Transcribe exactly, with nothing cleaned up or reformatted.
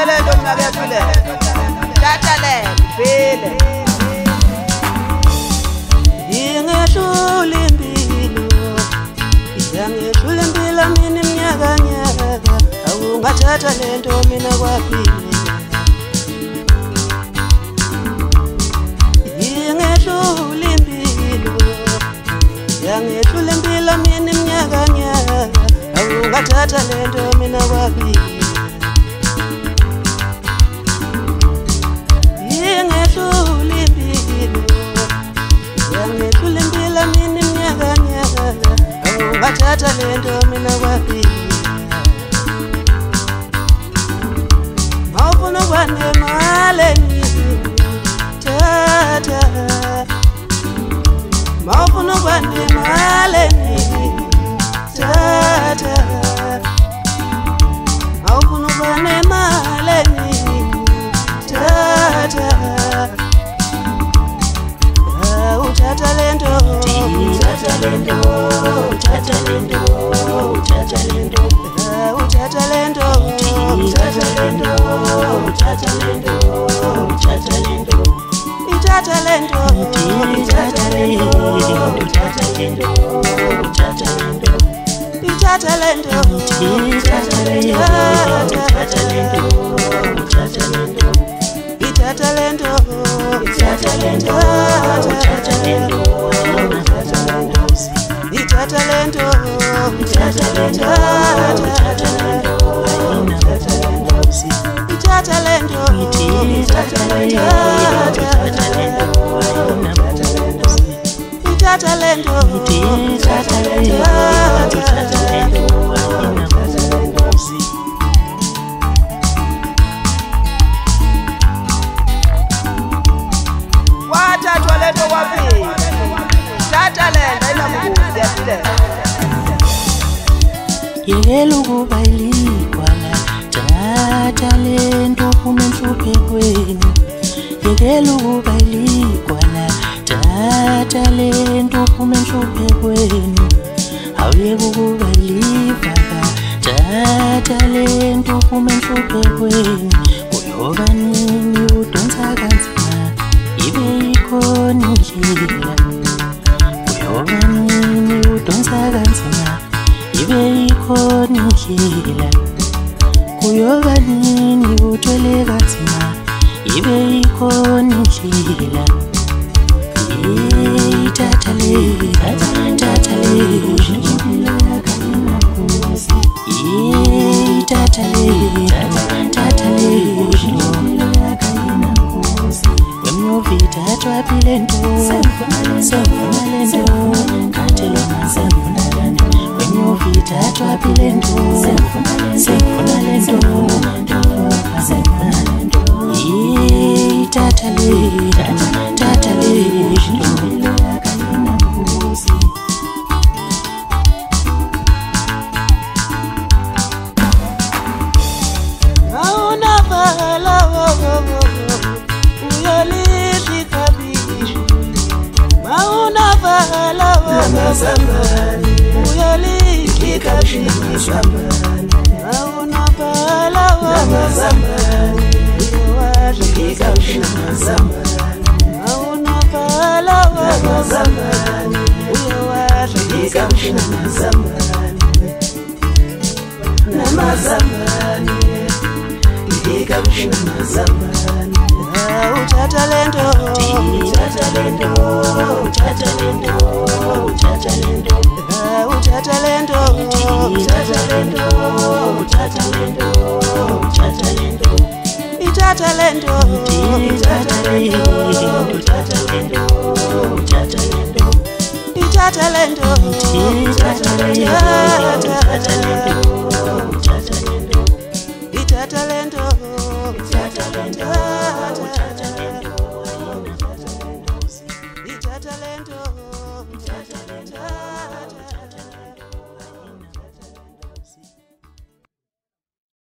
talento mnakefile tatalento phile Ingehlula impilo Ingehlula impilo mina iminyaka nyaka awungathatha lento mina kwaphile Ingehlula impilo Ingehlula impilo mina iminyaka nyaka awungathatha lento mina kwaphile Ingehlula impilo Yangehlula impilo mina iminyaka nyaka awungathatha lento mina kwaphile Mawufuna kwanemali tata Mawufuna kwanemali tata Mawufuna kwanemali tata Uthatha lento uthatha lento uthatha lento uthatha lento uthatha lento uthatha lento uthatha lento uthatha lento ithatha lento ithatha lento uthatha lento uthatha lento ithatha lento ithatha lento uthatha lento uthatha lento ithatha lento ithatha lento ithatha lento ithatha lento ithatha lento ithatha lento ithatha lento ithatha lento wathathwa lento kwaphile tatalento inamukuzi yaphile Yekela ukuba iligwala Tata lento uphume enhluphekweni Yekela ukuba iligwala Tata lento uphume enhluphekweni Awuyeka ukuba ilivaka Tata lento uphume enhluphekweni Kuyoba nini udonsa kanzima Ibe ikhona indlela Kuyoba nini udonsa kanzima Ibe ikhona indlela Kuyoba nini uthwele kanzima Ibe ikhona indlela Tata le Tata le Tata le Tata le Wemnyovita twapile nto Sefuna lento Katelo masefuna lento Wemnyovita twapile nto Sefuna lento Sefuna lento Tata le Tata le Naona pala Uyolishi kabishi Mauna pala Zamani Uyolishi kabishi Mauna pala Zamani Uyolishi kabishi Mauna pala Zamani Uyolishi kabishi Namazamani Ikabishi namazamani Uthatha lento uthatha lento uthatha lento uthatha lento uthatha lento uthatha lento uthatha lento uthatha lento ithatha lento ithatha lento uthatha lento uthatha lento ithatha lento ithatha lento uthatha lento uthatha lento ithatha lento ithatha lento